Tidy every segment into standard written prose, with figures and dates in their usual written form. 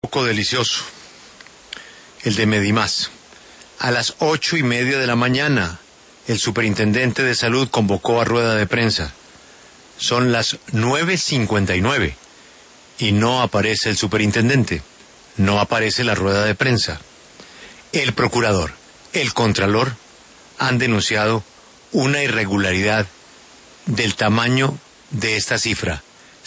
Poco delicioso, el de Medimás. A las 8:30 de la mañana, el superintendente de salud convocó a rueda de prensa. Son las 9:59 y no aparece el superintendente, no aparece la rueda de prensa. El procurador, el contralor, han denunciado una irregularidad del tamaño de esta cifra,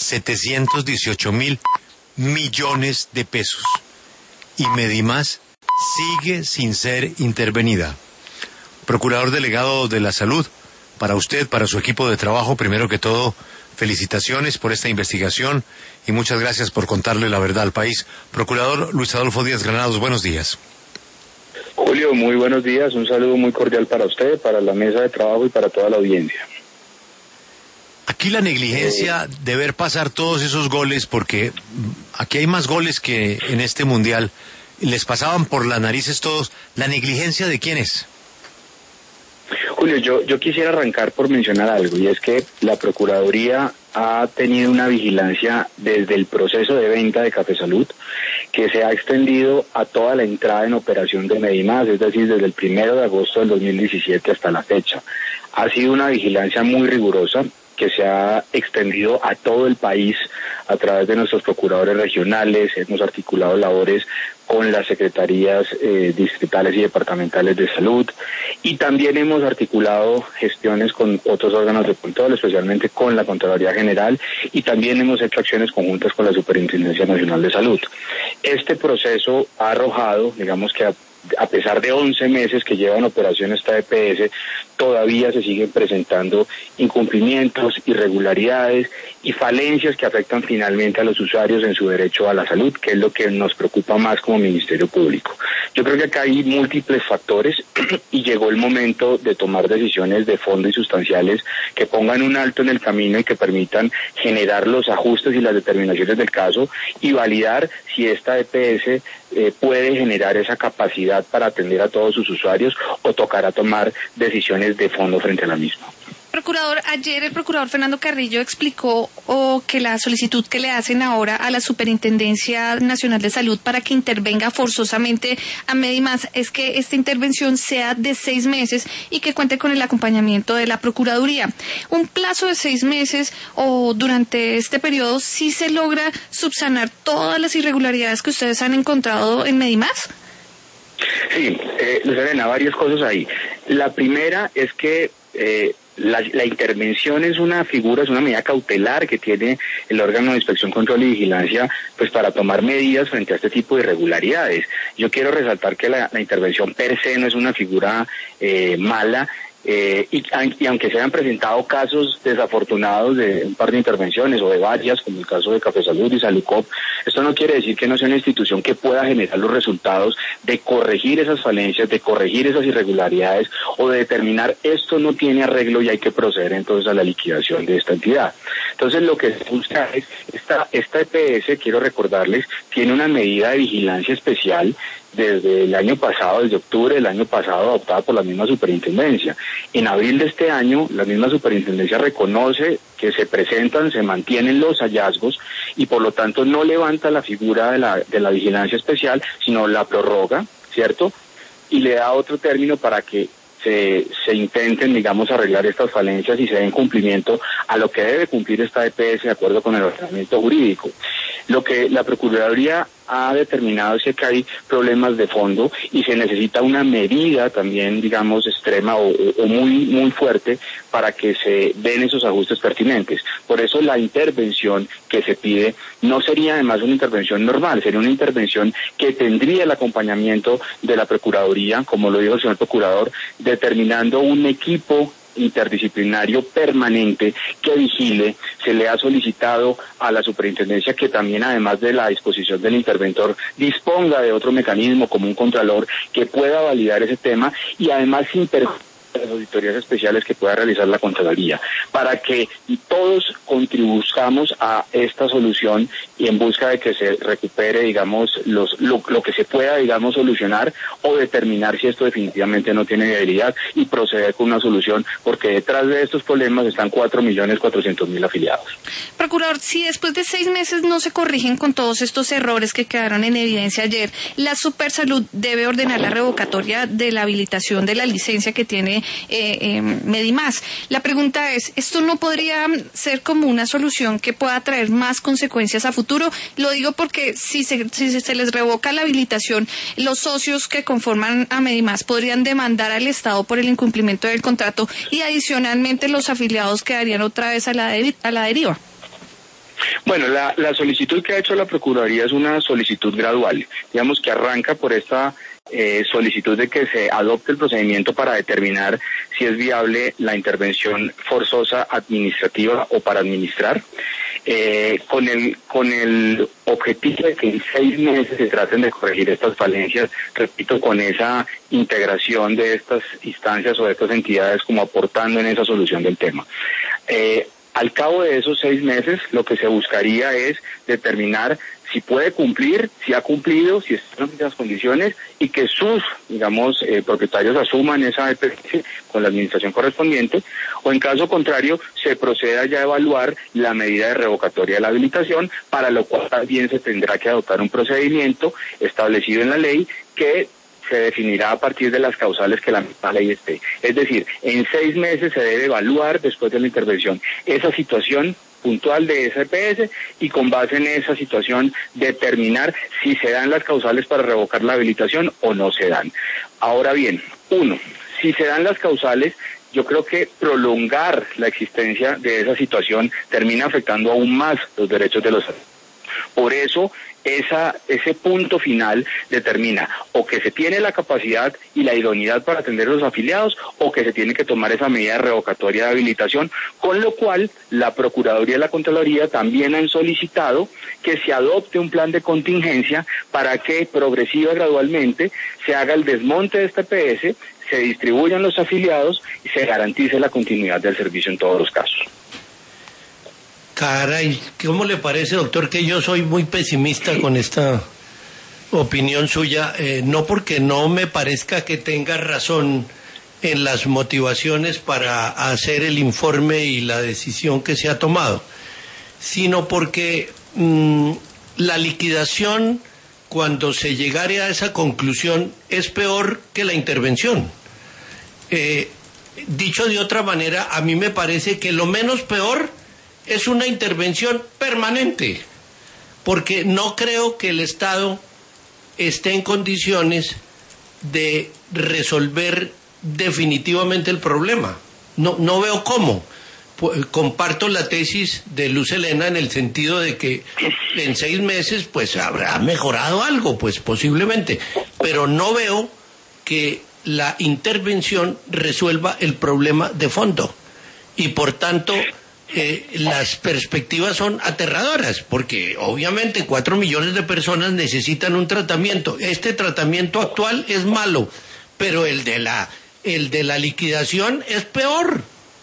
718.000 millones de pesos. Y Medimás sigue sin ser intervenida. Procurador delegado de la salud, para usted, para su equipo de trabajo, primero que todo, felicitaciones por esta investigación y muchas gracias por contarle la verdad al país. Procurador Luis Adolfo Díaz Granados, buenos días. Julio, muy buenos días, un saludo muy cordial para usted, para la mesa de trabajo y para toda la audiencia. Aquí la negligencia de ver pasar todos esos goles, porque aquí hay más goles que en este mundial, les pasaban por las narices todos. ¿La negligencia de quién es? Julio, yo quisiera arrancar por mencionar algo, y es que la Procuraduría ha tenido una vigilancia desde el proceso de venta de Café Salud, que se ha extendido a toda la entrada en operación de Medimás, es decir, desde el 1 de agosto del 2017 hasta la fecha. Ha sido una vigilancia muy rigurosa, que se ha extendido a todo el país a través de nuestros procuradores regionales. Hemos articulado labores con las secretarías distritales y departamentales de salud, y también hemos articulado gestiones con otros órganos de control, especialmente con la Contraloría General, y también hemos hecho acciones conjuntas con la Superintendencia Nacional de Salud. Este proceso ha arrojado, digamos que a pesar de 11 meses que lleva en operación esta EPS, todavía se siguen presentando incumplimientos, irregularidades y falencias que afectan finalmente a los usuarios en su derecho a la salud, que es lo que nos preocupa más como Ministerio Público. Yo creo que acá hay múltiples factores y llegó el momento de tomar decisiones de fondo y sustanciales que pongan un alto en el camino y que permitan generar los ajustes y las determinaciones del caso y validar si esta EPS puede generar esa capacidad para atender a todos sus usuarios o tocará tomar decisiones de fondo frente a la misma. Procurador, ayer el procurador Fernando Carrillo explicó que la solicitud que le hacen ahora a la Superintendencia Nacional de Salud para que intervenga forzosamente a Medimás es que esta intervención sea de 6 meses y que cuente con el acompañamiento de la Procuraduría. Un plazo de 6 meses o durante este periodo, ¿sí se logra subsanar todas las irregularidades que ustedes han encontrado en Medimás? Sí, Luzarena, varias cosas ahí. La primera es que la intervención es una medida cautelar que tiene el órgano de inspección, control y vigilancia, pues para tomar medidas frente a este tipo de irregularidades. Yo quiero resaltar que la intervención per se no es una figura mala. Y aunque se hayan presentado casos desafortunados de un par de intervenciones o de varias, como el caso de Café Salud y Salucop, esto no quiere decir que no sea una institución que pueda generar los resultados de corregir esas falencias, de corregir esas irregularidades o de determinar esto no tiene arreglo y hay que proceder entonces a la liquidación de esta entidad. Entonces lo que se busca es, esta EPS, quiero recordarles, tiene una medida de vigilancia especial desde el año pasado, desde octubre del año pasado, adoptada por la misma superintendencia. En abril de este año, la misma superintendencia reconoce que se mantienen los hallazgos y por lo tanto no levanta la figura de la vigilancia especial, sino la prorroga, ¿cierto? Y le da otro término para que se intenten, digamos, arreglar estas falencias y se den cumplimiento a lo que debe cumplir esta EPS de acuerdo con el ordenamiento jurídico. Lo que la Procuraduría ha determinado es que hay problemas de fondo y se necesita una medida también, digamos, extrema o muy fuerte para que se den esos ajustes pertinentes. Por eso la intervención que se pide no sería además una intervención normal, sería una intervención que tendría el acompañamiento de la Procuraduría, como lo dijo el señor Procurador, determinando un equipo interdisciplinario permanente que vigile. Se le ha solicitado a la superintendencia que también, además de la disposición del interventor, disponga de otro mecanismo como un contralor que pueda validar ese tema y además sin perjuicio las auditorías especiales que pueda realizar la Contraloría, para que todos contribuzcamos a esta solución y en busca de que se recupere, digamos, lo que se pueda, digamos, solucionar o determinar si esto definitivamente no tiene viabilidad y proceder con una solución, porque detrás de estos problemas están 4.400.000 afiliados. Procurador, si después de 6 meses no se corrigen con todos estos errores que quedaron en evidencia ayer, la Supersalud debe ordenar la revocatoria de la habilitación de la licencia que tiene Medimás. La pregunta es, ¿esto no podría ser como una solución que pueda traer más consecuencias a futuro? Lo digo porque si se les revoca la habilitación, los socios que conforman a Medimás podrían demandar al Estado por el incumplimiento del contrato y adicionalmente los afiliados quedarían otra vez a la deriva. Bueno, la solicitud que ha hecho la Procuraduría es una solicitud gradual, digamos que arranca por esta solicitud de que se adopte el procedimiento para determinar si es viable la intervención forzosa administrativa o para administrar, con el objetivo de que en 6 meses se traten de corregir estas falencias, repito, con esa integración de estas instancias o de estas entidades como aportando en esa solución del tema. Al cabo de esos 6 meses, lo que se buscaría es determinar si puede cumplir, si ha cumplido, si están en las condiciones y que sus, digamos, propietarios asuman esa EPS con la administración correspondiente, o en caso contrario, se proceda ya a evaluar la medida de revocatoria de la habilitación, para lo cual también se tendrá que adoptar un procedimiento establecido en la ley que se definirá a partir de las causales que la misma ley esté. Es decir, en 6 meses se debe evaluar, después de la intervención, esa situación puntual de esa EPS y con base en esa situación determinar si se dan las causales para revocar la habilitación o no se dan. Ahora bien, si se dan las causales, yo creo que prolongar la existencia de esa situación termina afectando aún más los derechos de los afiliados. Por eso, ese punto final determina o que se tiene la capacidad y la idoneidad para atender a los afiliados o que se tiene que tomar esa medida de revocatoria de habilitación, con lo cual la Procuraduría y la Contraloría también han solicitado que se adopte un plan de contingencia para que progresiva gradualmente se haga el desmonte de esta EPS, se distribuyan los afiliados y se garantice la continuidad del servicio en todos los casos. Caray, ¿cómo le parece, doctor, que yo soy muy pesimista con esta opinión suya? No porque no me parezca que tenga razón en las motivaciones para hacer el informe y la decisión que se ha tomado, sino porque la liquidación, cuando se llegare a esa conclusión, es peor que la intervención. Dicho de otra manera, a mí me parece que lo menos peor es una intervención permanente, porque no creo que el Estado esté en condiciones de resolver definitivamente el problema. No veo cómo. Comparto la tesis de Luz Helena en el sentido de que en 6 meses pues habrá mejorado algo, pues posiblemente, pero no veo que la intervención resuelva el problema de fondo y por tanto las perspectivas son aterradoras, porque obviamente 4 millones de personas necesitan un tratamiento. Este tratamiento actual es malo, pero el de la liquidación es peor.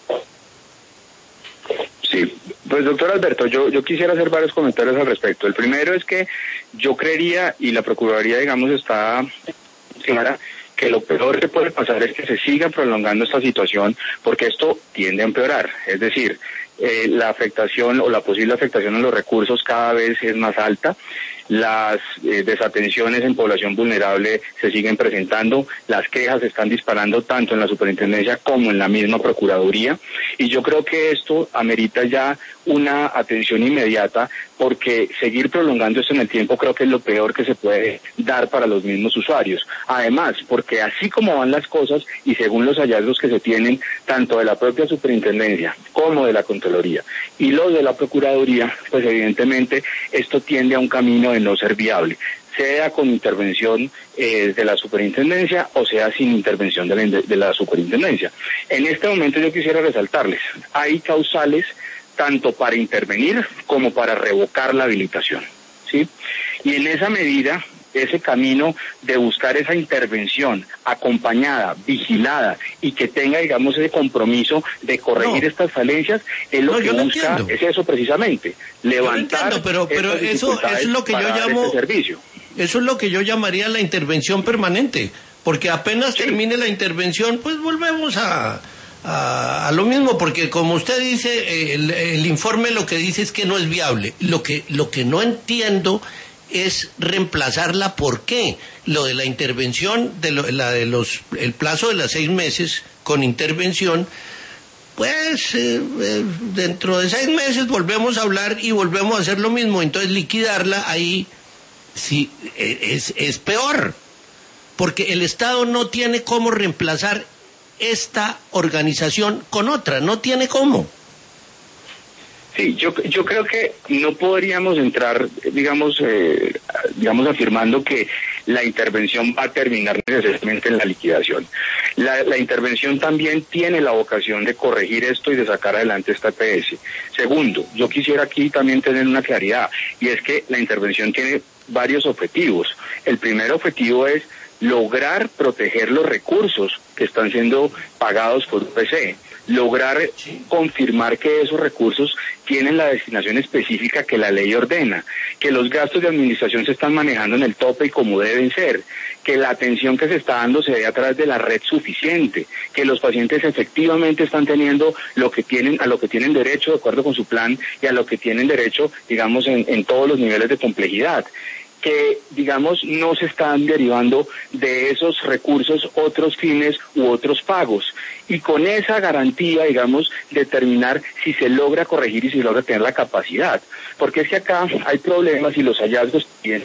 Sí, pues doctor Alberto, yo quisiera hacer varios comentarios al respecto. El primero es que yo creería, y la Procuraduría, digamos, está clara, que lo peor que puede pasar es que se siga prolongando esta situación, porque esto tiende a empeorar. Es decir, la afectación o la posible afectación en los recursos cada vez es más alta, las desatenciones en población vulnerable se siguen presentando, las quejas se están disparando tanto en la superintendencia como en la misma Procuraduría, y yo creo que esto amerita ya una atención inmediata, porque seguir prolongando esto en el tiempo creo que es lo peor que se puede dar para los mismos usuarios. Además, porque así como van las cosas y según los hallazgos que se tienen tanto de la propia superintendencia como de la Contraloría y los de la Procuraduría, pues evidentemente esto tiende a un camino de no ser viable, sea con intervención de la superintendencia o sea sin intervención de la superintendencia. En este momento yo quisiera resaltarles, hay causales tanto para intervenir como para revocar la habilitación, ¿sí? Y en esa medida, ese camino de buscar esa intervención acompañada, vigilada y que tenga, digamos, ese compromiso de corregir estas falencias, es lo que busca, es eso precisamente, levantar. Pero eso es lo que yo llamo servicio. Eso es lo que yo llamaría la intervención permanente, porque apenas termine la intervención, pues volvemos a lo mismo, porque como usted dice, el informe lo que dice es que no es viable. Lo que no entiendo es reemplazarla. ¿Por qué? Lo de la intervención, el plazo de los 6 meses con intervención, pues dentro de 6 meses volvemos a hablar y volvemos a hacer lo mismo. Entonces liquidarla ahí sí es peor, porque el Estado no tiene cómo reemplazar esta organización con otra, no tiene cómo. Sí, yo creo que no podríamos entrar, digamos afirmando que la intervención va a terminar necesariamente en la liquidación. La intervención también tiene la vocación de corregir esto y de sacar adelante esta EPS. Segundo, yo quisiera aquí también tener una claridad, y es que la intervención tiene varios objetivos. El primer objetivo es lograr proteger los recursos que están siendo pagados por UPC, lograr confirmar que esos recursos tienen la destinación específica que la ley ordena, que los gastos de administración se están manejando en el tope y como deben ser, que la atención que se está dando se dé a través de la red suficiente, que los pacientes efectivamente están teniendo a lo que tienen derecho de acuerdo con su plan y a lo que tienen derecho, digamos, en todos los niveles de complejidad, que, digamos, no se están derivando de esos recursos otros fines u otros pagos. Y con esa garantía, digamos, determinar si se logra corregir y si se logra tener la capacidad. Porque es que acá hay problemas y los hallazgos también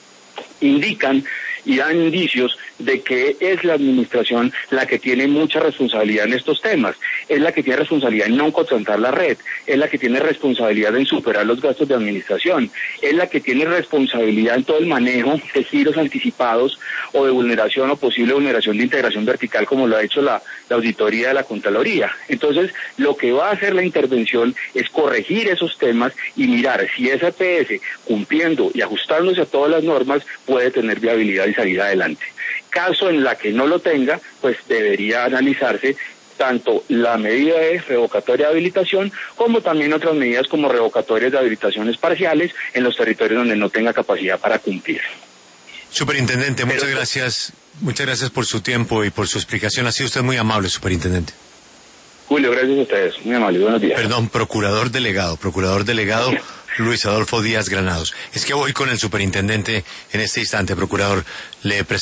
indican y dan indicios de que es la administración la que tiene mucha responsabilidad en estos temas, es la que tiene responsabilidad en no contratar la red, es la que tiene responsabilidad en superar los gastos de administración, es la que tiene responsabilidad en todo el manejo de giros anticipados o de vulneración o posible vulneración de integración vertical, como lo ha hecho la auditoría de la Contraloría. Entonces, lo que va a hacer la intervención es corregir esos temas y mirar si esa EPS, cumpliendo y ajustándose a todas las normas, puede tener viabilidad y salir adelante. Caso en la que no lo tenga, pues debería analizarse tanto la medida de revocatoria de habilitación como también otras medidas como revocatorias de habilitaciones parciales en los territorios donde no tenga capacidad para cumplir. Superintendente, muchas gracias por su tiempo y por su explicación. Ha sido usted muy amable, superintendente. Julio, gracias a ustedes. Muy amable, buenos días. Perdón, procurador delegado Luis Adolfo Díaz Granados. Es que voy con el superintendente en este instante, procurador. Le